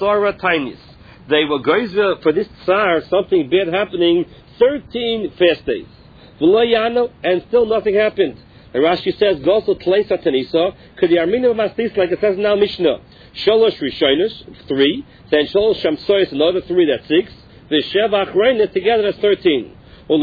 Asara Tainis. They were geyser for this tsar, something bad happening, 13 fast days. And still nothing happened. And Rashi says, Goso Tleisa Tanisa, Kudiyarmina Mastis, like it says now Mishnah. Sholosh Rishonis, 3. Then Sholosh Shamsois, another 3, that's 6. The Sheva Achreinis, together that's 13. It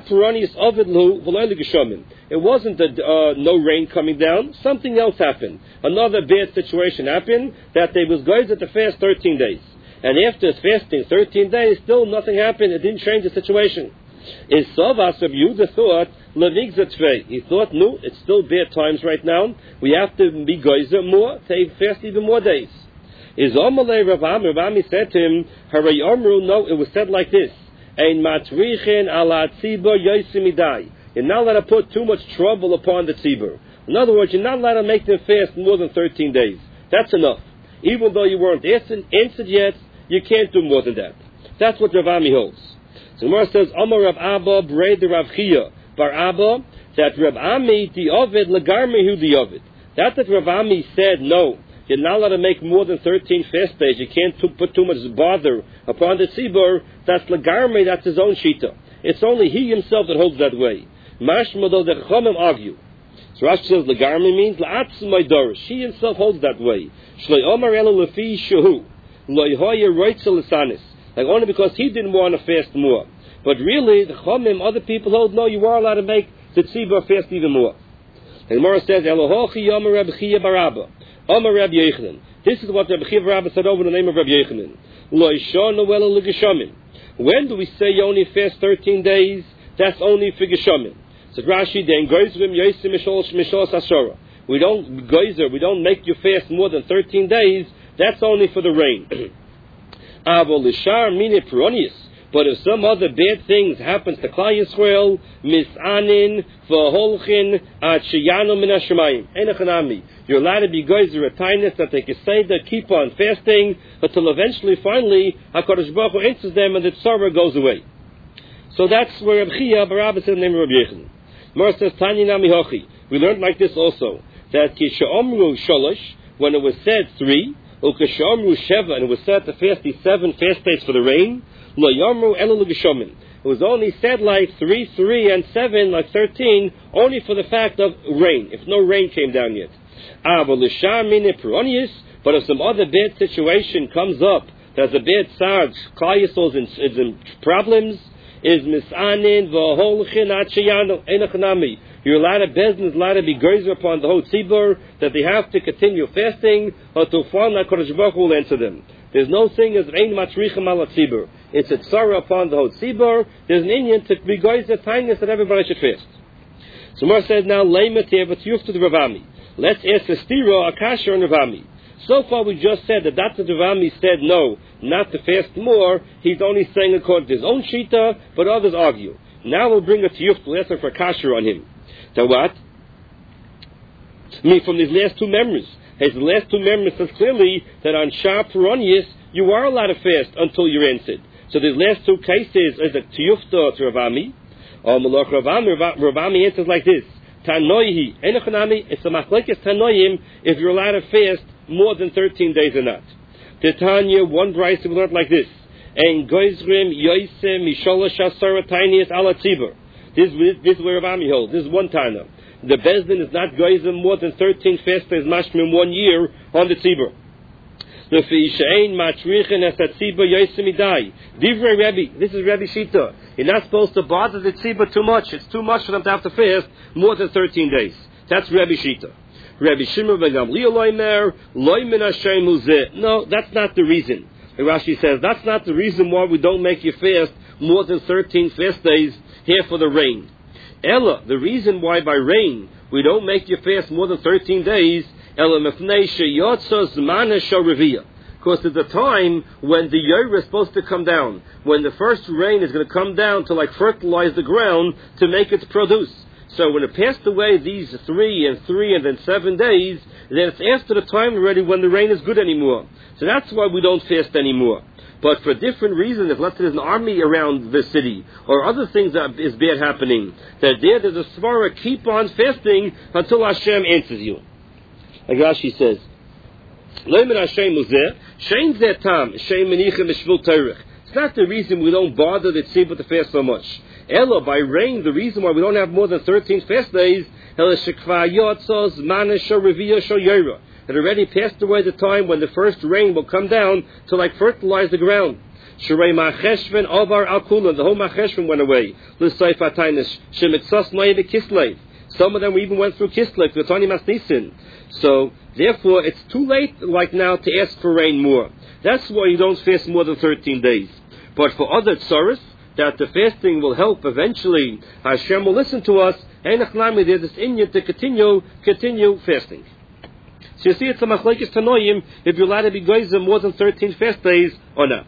wasn't that no rain coming down. Something else happened. Another bad situation happened, that they was geyser to fast 13 days. And after fasting 13 days, still nothing happened. It didn't change the situation. Is Savas of Yehuda thought, he thought, no, it's still bad times right now. We have to be geyser more, to fast even more days. Is Amalei Ravami said to him, Haray Amru, no, it was said like this. Ein matrichin ala tzibur yosimidai. You're not allowed to put too much trouble upon the tzibur. In other words, you're not allowed to make them fast more than 13 days. That's enough. Even though you weren't answered yet, you can't do more than that. That's what Rav Ami holds. So Gemara says, Amar Rav Abba Brei de Rav Chia Bar Abba, that Rav Ami the Ovid Lagarmi hu the Ovid. That Rav Ami said no. You're not allowed to make more than 13 fast days. You can't put too much bother upon the tzibur. That's lagarme, that's his own shita. It's only he himself that holds that way. Mashma, though the chachamim argue. So Rashi says lagarme means la'atzmai dorish. He himself holds that way. Shloi omar elu lefi shehu. Loi hoya roitzel lisanis. Like only because he didn't want to fast more. But really, the chachamim, other people hold, no, you are allowed to make the tzibur fast even more. And Gemara says, Elohochi yomer Reb Chia Barabba. Amar Rabbi Yochanan. This is what Rabbi Chia Barabba said over the name of Rabbi Yochanan. Lo ishonu ela l'geshamim. When do we say you only fast 13 days? That's only for geshamim. So Rashi, then goyzrim yosim mishol sasora. We don't geyser, we don't make you fast more than 13 days. That's only for the rain. Avo lishar mine peronius. But if some other bad things happens to Klal Yisrael, misanin v'holchin ad sheyanu min hashemayim enachanami. You're allowed to be geyser a tightness that they can say that keep on fasting until eventually, finally, HaKadosh Baruch Hu answers them and the tzara goes away. So that's where Reb Chia Barabba said the name of Rabbi Yochanan. Mar says Tanya Nami Hochi. We learned like this also, that Kishaomru Sholosh, when it was said 3, Ukashaomru Sheva, and it was said to fast these 7 fast days for the rain, Lo Yomru Elu L'Geshomin. It was only said like 3, 3, and 7, like 13, only for the fact of rain, if no rain came down yet. But if some other bad situation comes up, there's a bad sarge, Klal Yisrael is in problems, is misanin v'holchin ad sheyanu enachanami. You're allowed to business, allowed to be geyser upon the whole tzibur, that they have to continue fasting until finally HaKadosh Baruch Hu will answer them. There's no thing as ein matrichem ala tzibur. It's a tzara upon the whole tzibur. There's an Indian to be geyser tightness that everybody should fast. So Mar says now, leimet yevatziyuf to the Rav Ami. Let's ask a stira, a kasher, and Rav Ami. So far we just said that Dr. Rav Ami said no, not to fast more. He's only saying according to his own shita, but others argue. Now we'll bring a tiyuf to answer for a kasher on him. So what? From these last 2 memories. His last 2 memories says clearly that on Shah Peronius, you are allowed to fast until you're answered. So these last 2 cases is a tiyufta to Rav Ami. Or Malach Rav Ami answers like this. Tanoihi, enochanami, it's a machlekes tanoim if you're allowed to fast more than 13 days or not. Titania, one brayse we learned like this. Ein goizrim yoisem misholosh asara tainias ala tzibur. This is where Rav Ami holds. This is one tana. The bezdin is not goizim more than 13 fast days mashmim 1 year on the tzibur. This is Rebbe Shita. You're not supposed to bother the tzibur too much. It's too much for them to have to fast more than 13 days. That's Rebbe Shita. Rebbe Shimon ben Gamliel loimer loy min Hashem uzeh. No, that's not the reason. And Rashi says that's not the reason why we don't make you fast more than 13 fast days here for the rain. Ella, the reason why by rain we don't make you fast more than 13 days. Because at the time when the Yer is supposed to come down, when the first rain is going to come down to like fertilize the ground to make its produce. So when it passed away these 3 and 3 and then 7 days, then it's after the time already when the rain is good anymore. So that's why we don't fast anymore. But for different reasons, if let's say there's an army around the city, or other things that is bad happening, that there's a svara, keep on fasting until Hashem answers you. Like Rashi says, It's not the reason we don't bother the tzibur to fast so much. Ella, by rain, the reason why we don't have more than 13 fast days, it already passed away the time when the first rain will come down to fertilize the ground. The whole Macheshvan went away. Some of them even went through Kislev, the Tani Masnisin. So, therefore, it's too late now to ask for rain more. That's why you don't fast more than 13 days. But for other tzaras, that the fasting will help eventually, Hashem will listen to us, and there's this inyan to continue fasting. So you see, it's a machlekes tanoim if you're allowed to be goyzer more than 13 fast days or not.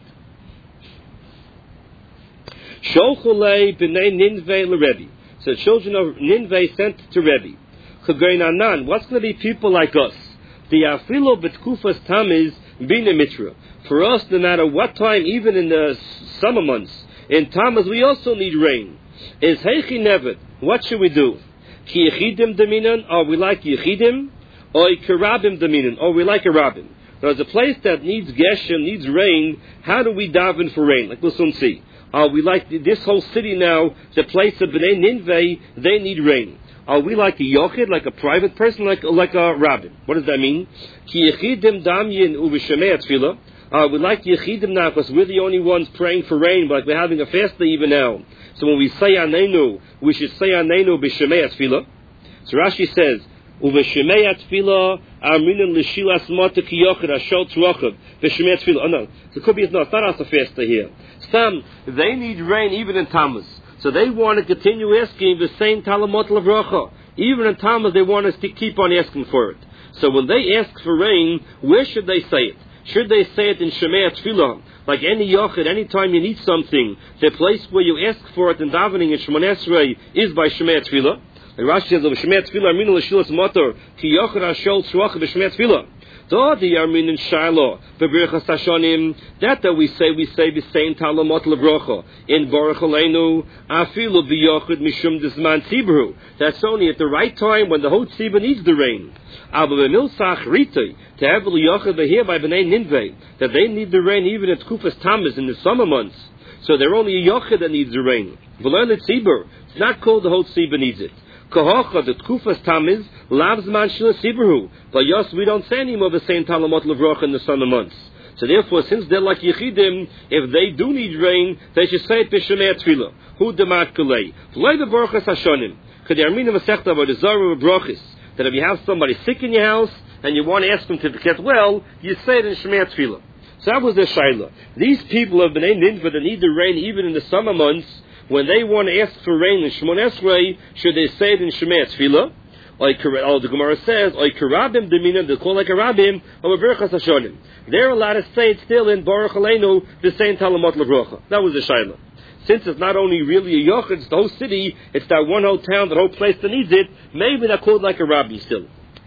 Sholchulei b'nei Ninveh l'Rebbe. So the children of Ninveh sent to Rebbe. Chagaynanan, what's going to be people like us? The afilo b'tkufas tamiz b'nei mitra. For us, no matter what time, even in the summer months, in Tammuz we also need rain. Is heichi nevet? What should we do? Ki yechidim deminan? Are we like yechidim? Or karabim deminan? Or we like a rabbim? There's a place that needs geshem, needs rain. How do we daven for rain? Like we'll soon see. Are we like this whole city now, the place of Bnei Ninveh, they need rain? Are we like a yochid, like a private person, like a rabbin? What does that mean? Ki yechidim damyin uv'shemei tefillah. We like Yechidim now because we're the only ones praying for rain, but we're having a fast day even now. So when we say Anenu, we should say Anenu b'Shemei Tefillah. So Rashi says, U'v'Shemei Tefillah Arminan l'Shilas Mata Ki Yochid Ashol T'rochav V'Shemei Tefillah. Oh no, so it could be it's not us a fast day here. Some, they need rain even in Tammuz. So they want to continue asking the same Talamot Lavrocha. Even in Tammuz they want us to keep on asking for it. So when they ask for rain, where should they say it? Should they say it in Shemei Tefillah? Like any yochid, any time you need something, the place where you ask for it in davening in Shemon Esrei is by Shemei Tefillah. Like Rashi says, of Shemei Tefillah, Arminu l'shilas motor, ki yochid hashol tzruach b'Shemei Tefillah. The Arminin Shiloh, B'Birchas Hashanim, that we say the same Talamot L'Brocha, in Baruch Aleinu, Afilu B'Yochid Mishum Dizman Tzibru. That's only at the right time when the whole Tzibur needs the rain. Aber B'Milsach Ritei, to have L'Yochid here by B'nai Ninveh, that they need the rain even at Kufas Tammuz in the summer months. So they're only a Yochid that needs the rain. V'Lo Tzibur, it's not called the whole Tzibur needs it. Kohocha, the Tkufas Tamiz, Lavs Man Shila Sibru. But yes, we don't say anymore the same Talamot Levrocha in the summer months. So therefore, since they're like Yechidim, if they do need rain, they should say it B'Shemei Tefillah. Hu Demat Kalei. V'lei B'Borchas Hashonim. K'di Armina Masechta V'Dezara V'Brochis. That if you have somebody sick in your house, and you want to ask them to get well, you say it in Shemei Tefillah. So that was their Shaila. These people of Bnei Ninveh that need the rain even in the summer months, when they want to ask for rain in Shemon Esrei, should they say it in Shemei Tefillah? Or the Gemara says, or Karabim Demina, they call like a Rabbim, or B'Berachas Hashonim. They're allowed to say it still in Baruch Aleinu, the same Talamot L'Brocha. That was the Shaila. Since it's not only really a Yochid, it's the whole city, it's that one whole town, that whole place that needs it, maybe they're called like a Rabbi still.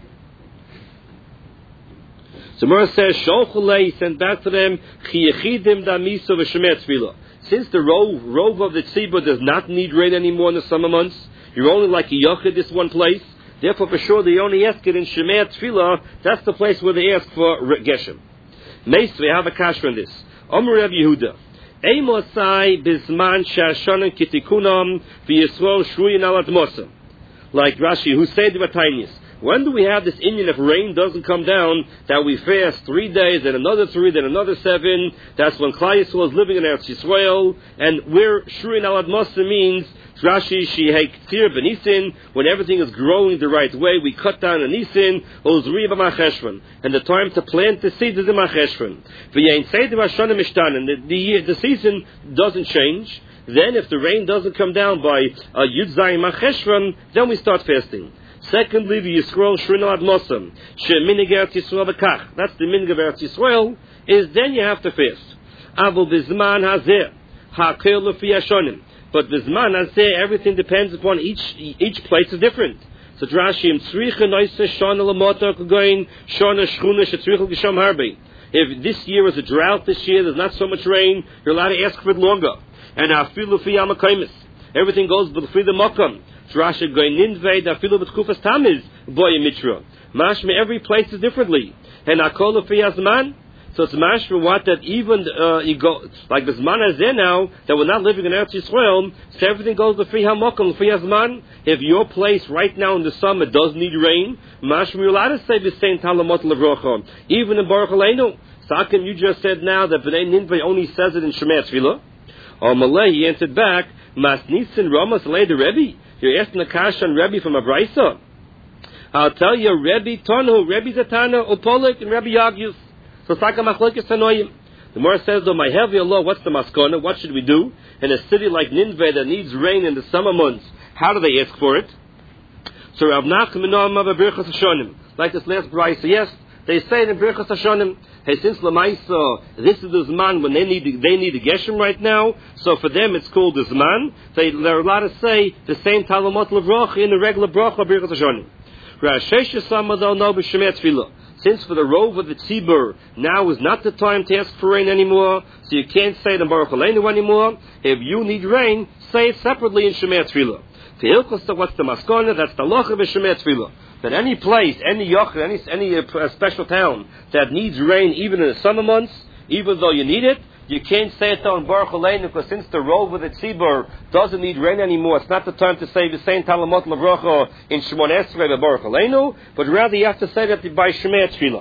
So Gemara says, Sholchulei sent back to them, Chi Yechidim Damiso V'Shemei Tefillah. Since the rove of the tzibur does not need rain anymore in the summer months, you're only like a yochid this one place. Therefore, for sure, they only ask it in Shemei Tefillah. That's the place where they ask for geshem. Meis, we have a kasha on this. Omer Rav Yehuda, Eimosai bisman shashanim kitikunam v'yisrael shruyin al admosa. Like Rashi, who said the Batainis. When do we have this Indian if rain doesn't come down, that we fast 3 days, then another 3, then another 7? That's when Klal Yisrael is living in Eretz Yisrael, and where Shurin al Admasa means, Rashi, Shehei K'tir B'Nisin, when everything is growing the right way, we cut down a Nisin, Ozri B'Macheshvan, and the time to plant the seeds is in Macheshvan. V'yein Seidim Hashanim Mishtan, and the season doesn't change. Then if the rain doesn't come down by Yud Zayin Macheshvan, then we start fasting. Secondly, the Yisrael Shrino Ad Mosam, Sheminig Eretz Yisrael B'Kach. That's the minig of Eretz Yisrael. Is then you have to fast. Avol Bizman Hazeh Hakel Lefi Hashonim. But Bizman Hazeh, everything depends upon each place is different. So Drashim Tzricha Noise Shana Lamotar Kugoin Shana Shchuna Shetzricha Gisham Harbe. If this year is a drought, this year there's not so much rain, you're allowed to ask for it longer. And Afilu Fi Yamakaimis. Everything goes but free the Makam. Rashi going Ninveh da filu b'tkufas tamiz boy mitra. Mashma every place is differently. And akol fi azman. So it's mashma what that even you go like this man is there now that we're not living in Eretz Yisrael. So everything goes to free hamokum free azman. If your place right now in the summer does need rain, mashma you're allowed to say the same talamot levrocha even in Baruch Aleinu. So how come you just said now that Bnei Ninveh only says it in Shemei Tefillah? Or Malay he answered back, Mas Nitzin Ramas Lei the Rebbe. You're asking a kash on Rebbe from a brisa. I'll tell you, Rebbe Tonu, Rebbe Zatana, Upolik, and Rebbe Yagyus. So Saka Machlokes Tanoim. The Gemara says, though, my heavy Allah, what's the maskona? What should we do in a city like Ninveh that needs rain in the summer months? How do they ask for it? So Rav Nachman Noam of Birchas Hashonim, like this last brisa. Yes, they say it in Birchas Hashonim. Hey, since Lamaisa, this is the Zman when they need the Geshem right now. So for them, it's called the Zman. They're allowed to say the same Talamot Levroch in the regular Broch of Birchas Hashonim. Rashesh Sama though no b'Shemei Tefillah. Since for the rove of the tzibur, now is not the time to ask for rain anymore, so you can't say it in Baruch Aleinu anymore. If you need rain, say it separately in Shemei Tefillah. To Hilchos, what's the maskona? That's the loch of Shemei Tefillah. That any place, any yoch, any special town that needs rain, even in the summer months, even though you need it, you can't say it though in Baruch Aleinu, because since the rove of the tzibur doesn't need rain anymore, it's not the time to say the same talamot levrocha in Shemon Esrei by Baruch Aleinu, but rather you have to say that by Shemei Tefillah.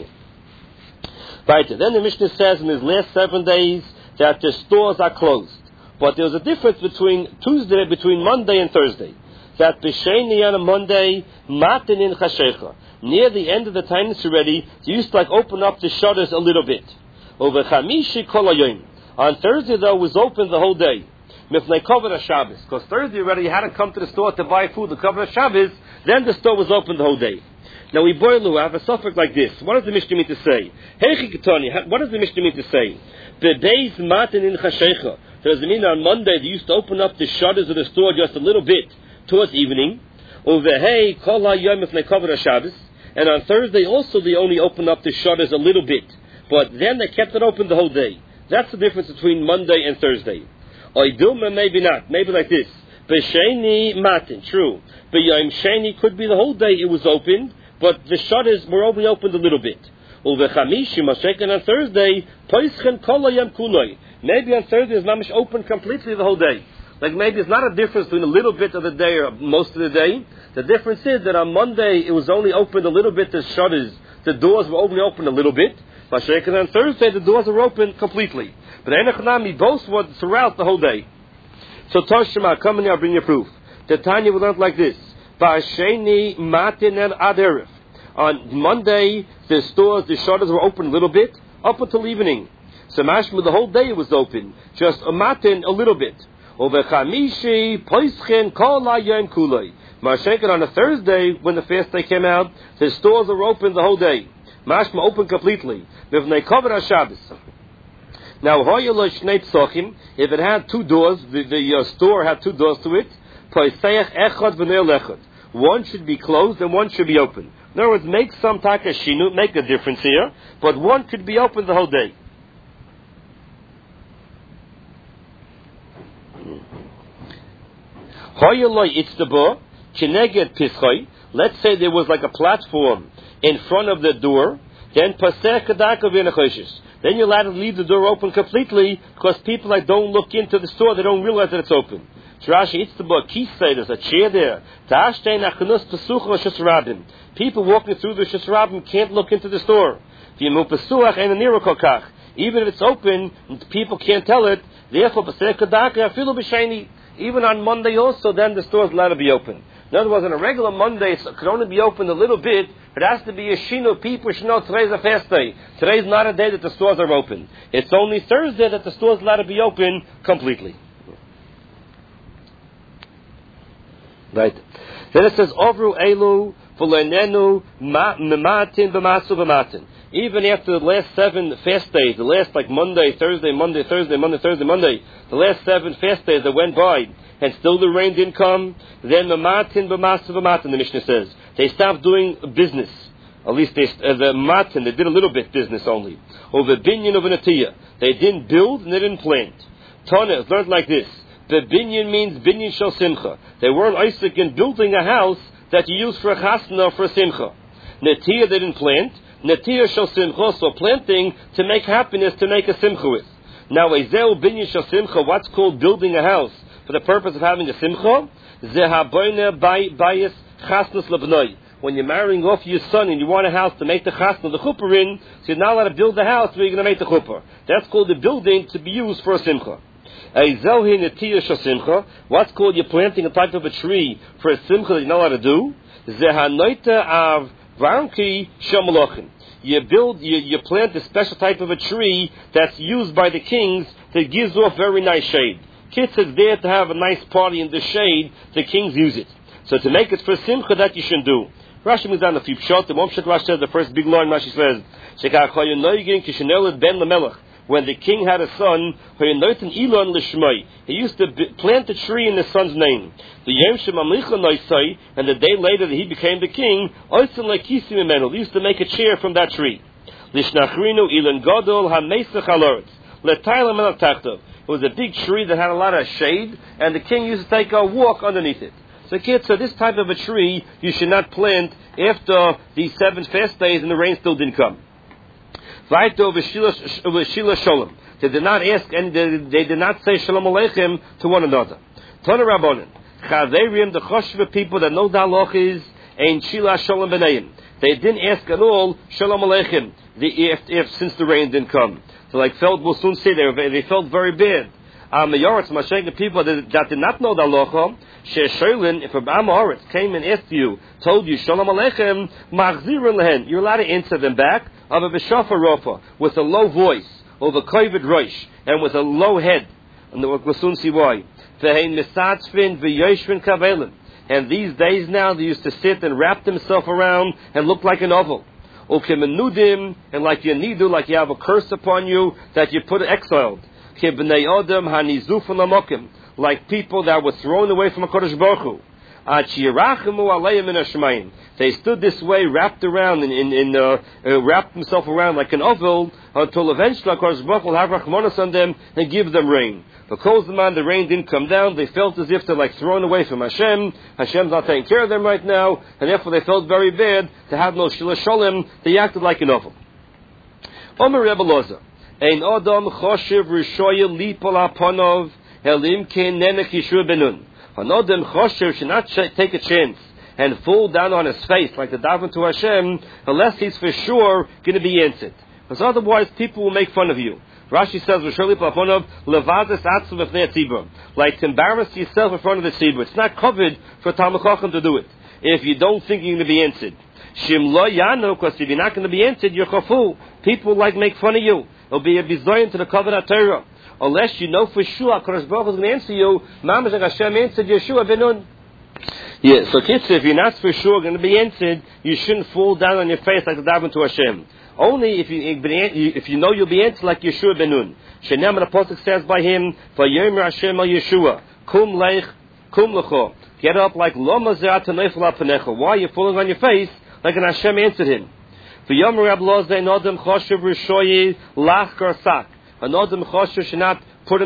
Right. Then the Mishnah says in his last 7 days that the stores are closed, but there's a difference between Monday and Thursday. That b'sheni on a Monday, matin in chashecha. Near the end of the time it's already, you used to open up the shutters a little bit. Over chamishi kol hayoim. On Thursday though was open the whole day. Mifnei kovod Shabbos, because Thursday already you had to come to the store to buy food. The kovod Shabbos, then the store was open the whole day. Now we boil have a suffix like this. What does the Mishnah mean to say? Heichi ketoni. What does the Mishnah mean to say? Bebeis matin in chashecha. Does it mean on Monday they used to open up the shutters of the store just a little bit towards evening? Over hey kol hayoim mifnei kovod Shabbos. And on Thursday also they only open up the shutters a little bit. But then they kept it open the whole day. That's the difference between Monday and Thursday. Oiduma, maybe not. Maybe like this. B'sheni matin, true. B'yom sheni could be the whole day it was opened, but the shutters were only opened a little bit. Uvechamishi, mashekin on Thursday, poischen kol hayom kuloi. Maybe on Thursday it's not open completely the whole day. Like maybe it's not a difference between a little bit of the day or most of the day. The difference is that on Monday it was only opened a little bit, the shutters, the doors were only open a little bit. Mashiach, on Thursday the doors are open completely. But Enochanami both were throughout the whole day. So Toshima, come in here, I'll bring you proof. The Tanya will learn like this. Ba'asheni matin and aderif. On Monday, the stores, the shutters were open a little bit, up until evening. So mashma, the whole day it was open. Just a matin, a little bit. Over chamishi, poischen, kol hayom kulei. Mashiach, on a Thursday, when the fast day came out, the stores were open the whole day. Mashma open completely. Mivnei kovod Shabbos. Now, if it had two doors, the store had two doors to it. One should be closed and one should be open. In other words, make some type of shinu, make a difference here, but one could be open the whole day. Let's say there was like a platform in front of the door, then you're allowed to leave the door open completely, because people that don't look into the store, they don't realize that it's open. Rashi, it's the book. There's a chair there. People walking through the Shesarabim can't look into the store. Even if it's open, people can't tell it. Therefore, even on Monday also, then the store is allowed to be open. In other words, on a regular Monday, it could only be open a little bit. It has to be a shino. People should know today's a fast day. Today's not a day that the stores are open. It's only Thursday that the stores are allowed to be open completely. Right. Then it says, Ovru elu v'leinenu mematin b'masu b'matin. Even after the last 7 fast days, the last like Monday, Thursday, Monday, Thursday, Monday, Thursday, Monday, the last 7 fast days that went by, and still the rain didn't come, then mematin b'masu b'matin, the Mishnah says. They stopped doing business. At least the matin, they did a little bit business only. Over binyan of an atiyah. They didn't build and they didn't plant. Tana is learned like this. Binyan means binyan shel simcha. They weren't Isaac in building a house that you use for a chasna or for a simcha. Netiyah they didn't plant. Netiyah shel simcha, so planting to make happiness, to make a simcha with. Now, Ezeu binyan shel simcha, what's called building a house for the purpose of having a simcha? Zehaboyne bayis chasnas lebnoi. When you're marrying off your son and you want a house to make the chasna, the chuppah in, so you're not allowed to build the house where you're going to make the chuppah. That's called the building to be used for a simcha. What's called you're planting a type of a tree for a simcha that you're not allowed to do? Zehanoita av varnki shamalochin. You plant a special type of a tree that's used by the kings that gives off very nice shade. Kids is there to have a nice party in the shade, the kings use it. So to make it for simcha, that you shouldn't do. Rashi moves down a few shot. The Mom Rashi says the first big line. Rashi says, when the king had a son, he used to plant a tree in the son's name. And the day later that he became the king, he used to make a chair from that tree. It was a big tree that had a lot of shade, and the king used to take a walk underneath it. So kids, so this type of a tree you should not plant after these 7 fast days and the rain still didn't come. They did not ask, and they did not say Shalom Aleichem to one another. Tana Rabbanan, Chaverim, the Choshva people that know the halach is Ein Shila Shalom B'neim. They didn't ask at all Shalom Aleichem since the rain didn't come. So like we'll soon see they felt very bad. The people that did not know the halacha, if a Amoritz came and asked you, told you Shalom Aleichem, Machzirin lehen, you're allowed to answer them back of a B'shafar Rofa with a low voice, or the Kovid Rosh, and with a low head. And we'll soon see why. And these days now, they used to sit and wrap themselves around and look like an oval. And like you need to, like you have a curse upon you that you put exiled. Like people that were thrown away from a Kodesh Baruch Hu. They stood this way, wrapped around, wrapped themselves around like an oval, until eventually Kodesh Baruch Hu will have Rachmanos on them and give them rain. Because the rain didn't come down, they felt as if they're like thrown away from Hashem. Hashem's not taking care of them right now, and therefore they felt very bad to have no Shila Sholem. They acted like an oval. Omer Rebbe Loza, Ein Adam Choshev Rishoya Lipol Aponov Elim Ken Nenek Yeshua Benun. An Adam Choshev should not take a chance and fall down on his face like the daven to Hashem unless he's for sure going to be answered. Because otherwise people will make fun of you. Rashi says, like to embarrass yourself in front of the tzibur. It's not covered for Talmid Chacham to do it if you don't think you're going to be answered. Shim lo yano, because if you're not going to be answered, you're chafu. People like make fun of you. It'll be a bizoyin to the covenant Torah. Unless you know for sure HaKadosh Baruch Hu is going to answer you, Mamash like Hashem answered Yeshua Benun. Yeah, so kids, if you're not for sure going to be answered, you shouldn't fall down on your face like the daven to Hashem. Only if you know you'll be answered like Yeshua Benun. Shenem, the Apostle says by him, Vayomer Hashem al Yeshua, Kum leich, Kum lecho. Get up like Loma ze'at neifel apanecha. Why are you falling on your face like an Hashem answered him? Vayomer Rab Loza ein Adam choshev rishoyi lach garsak. An Adam choshev should not put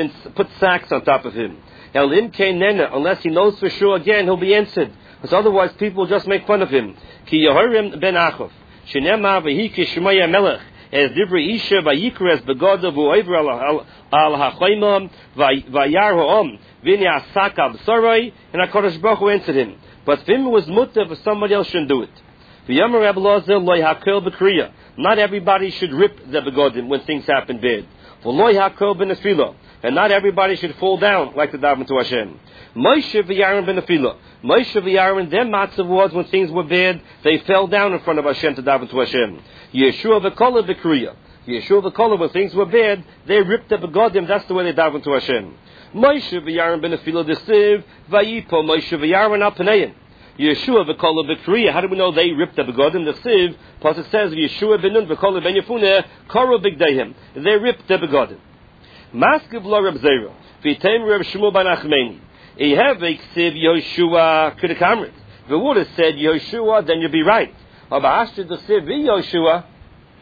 sacks on top of him. Elim kein nena, unless he knows for sure again he'll be answered. Because otherwise people will just make fun of him. Ki Yehorim ben Achov. Shenema v'hiki Shemaya Melech as Divrei Isha v'yikres begodav v'oiver al ha'choimam v'yar ha'om v'ni asaka b'soroi, and HaKadosh Baruch Hu answered him. But if him was mutter, for somebody else shouldn't do it. V'yomer Reb Lozer loy hakel b'kriya. Not everybody should rip the begodim when things happen bad. V'loy hakel b'nefila. And not everybody should fall down like the daven to Hashem. Moshe v'Aaron b'nefila. Moshe v'Aaron, their matzav was when things were bad, they fell down in front of Hashem to daven to Hashem. Yeshua v'kola b'kriya. Yeshua v'kola, when things were bad, they ripped the begodim. That's the way they daven to Hashem. Moshe v'Aaron b'nefila desiv v'yipo Moshe v'Aaron al pneim. Yeshua v'kola b'kriya. How do we know they ripped the begodim? The siv, plus it says Yeshua b'nun v'kola ben Yefuneh karo b'gdeihem. They ripped the begodim. Maskiv lo Reb Zera, v'yitem Reb Shmuel ben Achmeni. Ehevek siv Yoshua k'dekamrit. If it would have said Yoshua, then you'd be right. But hashtu the siv Yoshua,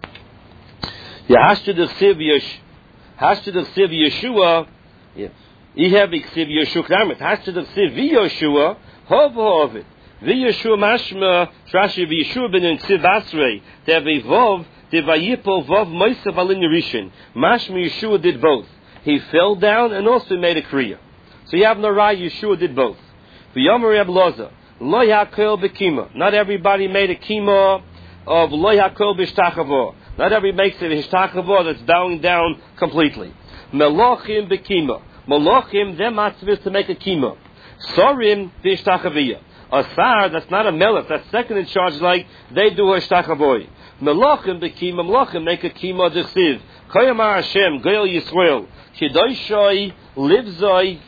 hashtu the siv Yoshua, I have Iksiv Yeshua Kramet. Has to the Ksiv Yeshua, Hov it. Yeshua Mashma, Trashi Yeshua ben in Ksiv Asrei, they have a Vov, the Vayipol Vov Moisav Alin Yerishin. Mashma Yeshua did both. He fell down and also made a Kriya. So you have no right, Yeshua did both. V'yomer Reb Loza, Lo Yakel B'Kima. Not everybody made a Kima of Lo Yakel B'Shtachavo. Not everybody makes it a Shtachavo that's bowing down completely. Melochim B'Kima. Melochim, them atzvus to make a Kima. Sorim B'Shtachaviyah. A Sar, that's not a Melech, that's second in charge, like they do a Shtachavoy. Melochim B'Kima. Melochim make a Kima D'Chsiv. Koyamar Hashem, Goyal Yisrael. Kedoshoi, Livzoi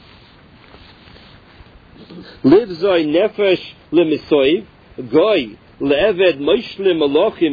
Nefesh Lemisoiv, Goy, Le'eved Moishlim Melochim